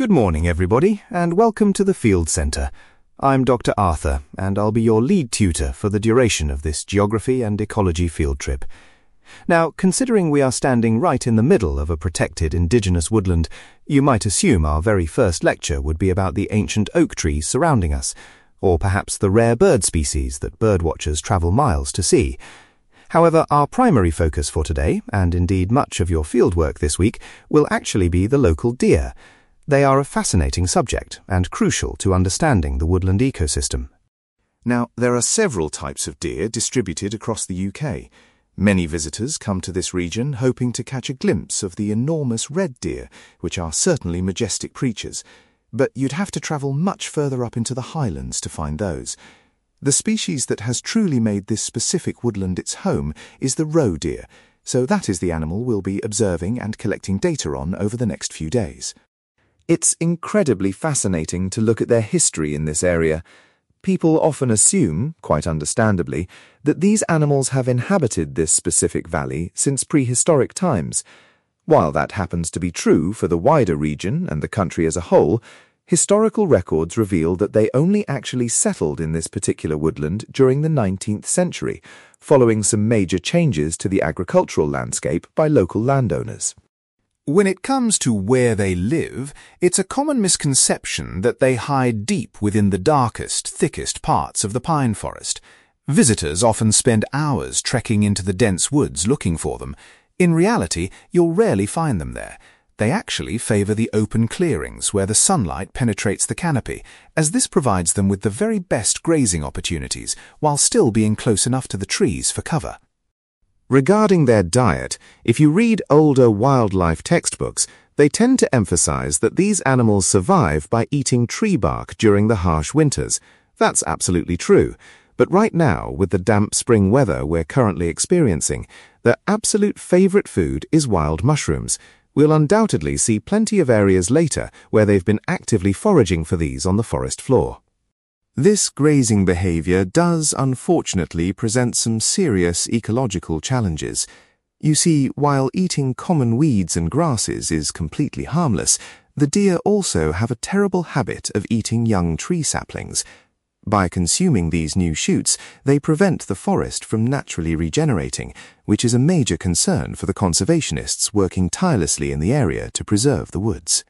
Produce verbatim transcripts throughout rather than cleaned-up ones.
Good morning, everybody, and welcome to the Field Centre. I'm Doctor Arthur, and I'll be your lead tutor for the duration of this geography and ecology field trip. Now, considering we are standing right in the middle of a protected indigenous woodland, you might assume our very first lecture would be about the ancient oak trees surrounding us, or perhaps the rare bird species that birdwatchers travel miles to see. However, our primary focus for today, and indeed much of your fieldwork this week, will actually be the local deer. They are a fascinating subject and crucial to understanding the woodland ecosystem. Now, there are several types of deer distributed across the U K. Many visitors come to this region hoping to catch a glimpse of the enormous red deer, which are certainly majestic creatures, but you'd have to travel much further up into the highlands to find those. The species that has truly made this specific woodland its home is the roe deer, so that is the animal we'll be observing and collecting data on over the next few days. It's incredibly fascinating to look at their history in this area. People often assume, quite understandably, that these animals have inhabited this specific valley since prehistoric times. While that happens to be true for the wider region and the country as a whole, historical records reveal that they only actually settled in this particular woodland during the nineteenth century, following some major changes to the agricultural landscape by local landowners. When it comes to where they live, it's a common misconception that they hide deep within the darkest, thickest parts of the pine forest. Visitors often spend hours trekking into the dense woods looking for them. In reality, you'll rarely find them there. They actually favour the open clearings where the sunlight penetrates the canopy, as this provides them with the very best grazing opportunities, while still being close enough to the trees for cover. Regarding their diet, if you read older wildlife textbooks, they tend to emphasize that these animals survive by eating tree bark during the harsh winters. That's absolutely true. But right now, with the damp spring weather we're currently experiencing, their absolute favorite food is wild mushrooms. We'll undoubtedly see plenty of areas later where they've been actively foraging for these on the forest floor. This grazing behavior does unfortunately present some serious ecological challenges. You see, while eating common weeds and grasses is completely harmless, the deer also have a terrible habit of eating young tree saplings. By consuming these new shoots, they prevent the forest from naturally regenerating, which is a major concern for the conservationists working tirelessly in the area to preserve the woods.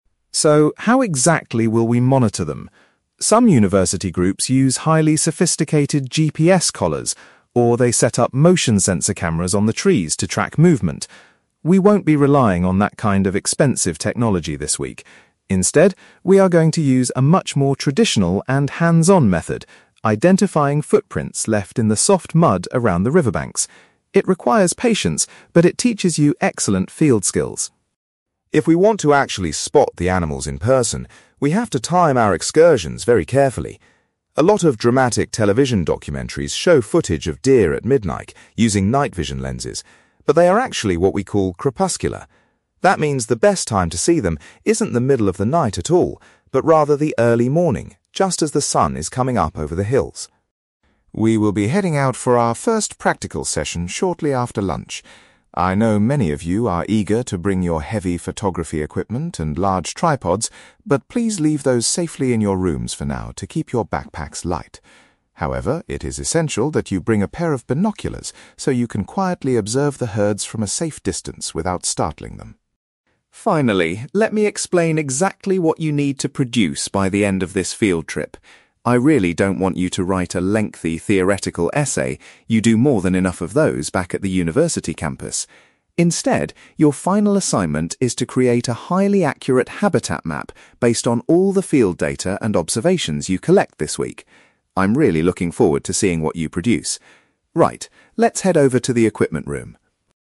So, how exactly will we monitor them? Some university groups use highly sophisticated G P S collars, or they set up motion sensor cameras on the trees to track movement. We won't be relying on that kind of expensive technology this week. Instead, we are going to use a much more traditional and hands-on method, identifying footprints left in the soft mud around the riverbanks. It requires patience, but it teaches you excellent field skills. If we want to actually spot the animals in person, we have to time our excursions very carefully. A lot of dramatic television documentaries show footage of deer at midnight using night vision lenses, but they are actually what we call crepuscular. That means the best time to see them isn't the middle of the night at all, but rather the early morning, just as the sun is coming up over the hills. We will be heading out for our first practical session shortly after lunch. I know many of you are eager to bring your heavy photography equipment and large tripods, but please leave those safely in your rooms for now to keep your backpacks light. However, it is essential that you bring a pair of binoculars so you can quietly observe the herds from a safe distance without startling them. Finally, let me explain exactly what you need to produce by the end of this field trip. I really don't want you to write a lengthy theoretical essay. You do more than enough of those back at the university campus. Instead, your final assignment is to create a highly accurate habitat map based on all the field data and observations you collect this week. I'm really looking forward to seeing what you produce. Right, let's head over to the equipment room.